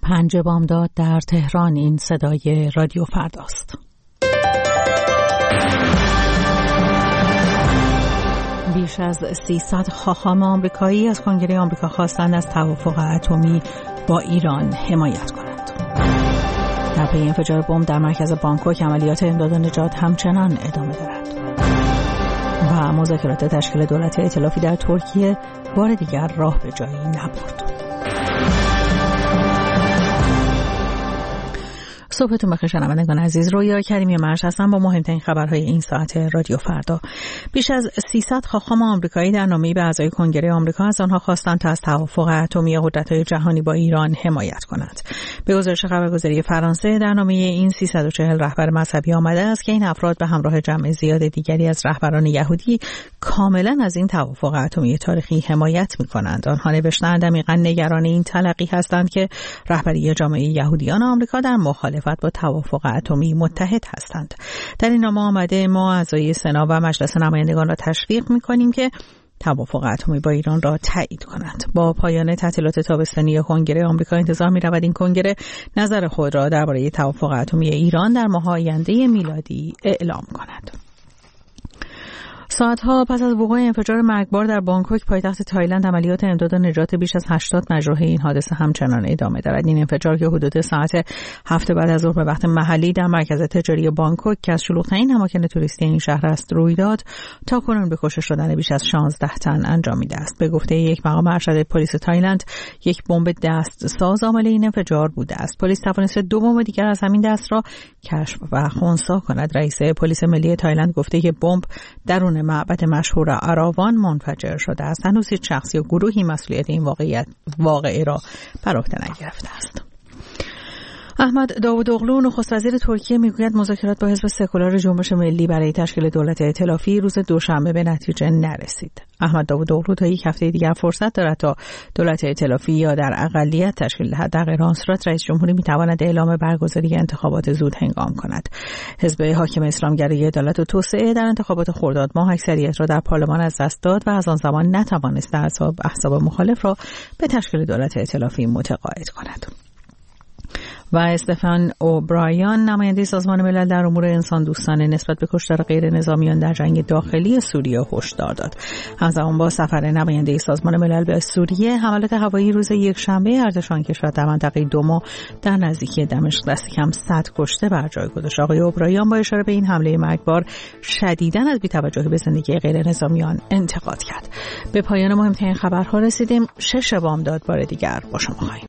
5 بامداد در تهران. این صدای رادیو فرداست. بیش از 300 خاخام آمریکایی از کنگره آمریکا خواستند از توافق اتمی با ایران حمایت کنند. در پی انفجار بمب در مرکز بانکوک عملیات امداد و نجات همچنان ادامه دارد و مذاکرات تشکیل دولت ائتلافی در ترکیه بار دیگر راه به جایی نبرد. صبحتون بخیر شنوندگان عزیز. رویا کریمی مرش هستم با مهمترین خبرهای این ساعت رادیو فردا. بیش از 300 خاخام آمریکایی در نامه‌ای به اعضای کنگره آمریکا از آنها خواستند تا از توافق اتمی قدرت‌های جهانی با ایران حمایت کنند. به گزارش خبرگزاری فرانسه در نامه این 340 رهبر مذهبی آمده است که این افراد به همراه جمع زیاد دیگری از رهبران یهودی کاملا از این توافق اتمی تاریخی حمایت می‌کنند. آنها نوشتند عمیقاً نگران این تلقی هستند که رهبری جامعه یهودیان آمریکا در مخالفت با توافق اتمی متحد هستند. در این نامه آمده ما اعضای سنا و مجلس نمایندگان را تشویق می‌کنیم که توافق اتمی با ایران را تایید کنند. با پایان تعطیلات تابستانی کنگره آمریکا انتظار می‌رود این کنگره نظر خود را درباره توافق اتمی ایران در ماه آینده میلادی اعلام کند. ساعتها پس از وقوع انفجار مرگبار در بانکوک پایتخت تایلند عملیات امداد و نجات بیش از 80 مجروح این حادثه همچنان ادامه دارد. این انفجار که حدود ساعت 7 بعد از ظهر به وقت محلی در مرکز تجاری بانکوک که از شلوغ‌ترین اماکن توریستی این شهر است روی داد، تاکنون به کشته شدن بیش از 16 تن انجامیده است. به گفته یک مقام ارشد پلیس تایلند، یک بمب دست ساز عامل این انفجار بوده است. پلیس توانسته 2 بمب دیگر از همین دست را کشف و خنثی کند. رئیس پلیس ملی تایلند گفته که بمب درون معبد مشهور اراوان منفجر شده است. هنوز هیچ شخص یا گروهی مسئولیت این واقعه را بر عهده نگرفته است. احمد داوودوغلو نخست وزیر ترکیه میگوید مذاکرات با حزب سکولار جنبش ملی برای تشکیل دولت ائتلافی روز دوشنبه به نتیجه نرسید. احمد داوودوغلو تا یک هفته دیگر فرصت دارد تا دولت ائتلافی یا در اقلیت تشکیل دهد. در غیر آن صورت رئیس جمهوری میتواند اعلام برگزاری انتخابات زود هنگام کند. حزب حاکم اسلامگرای عدالت و توسعه در انتخابات خرداد ماه اکثریت را در پارلمان از دست داد و از آن زمان نتوانست احزاب مخالف را به تشکیل دولت ائتلافی متقاعد کند. و استفان اوبرایان نماینده سازمان ملل در امور انسان دوستانه نسبت به کشتار غیر نظامیان در جنگ داخلی سوریه هشدار داد. همزمان با سفر نماینده سازمان ملل به سوریه، حملات هوایی روز یکشنبه ارتش آن کشور در منطقه دوما در نزدیکی دمشق دست کم 100 کشته بر جای گذاشت. آقای اوبرایان با اشاره به این حمله مرگبار شدیداً از بی‌توجهی به زندگی غیر نظامیان انتقاد کرد. به پایان مهمترین خبرها رسیدیم. 6 بامداد بار دیگر با شما خواهیم.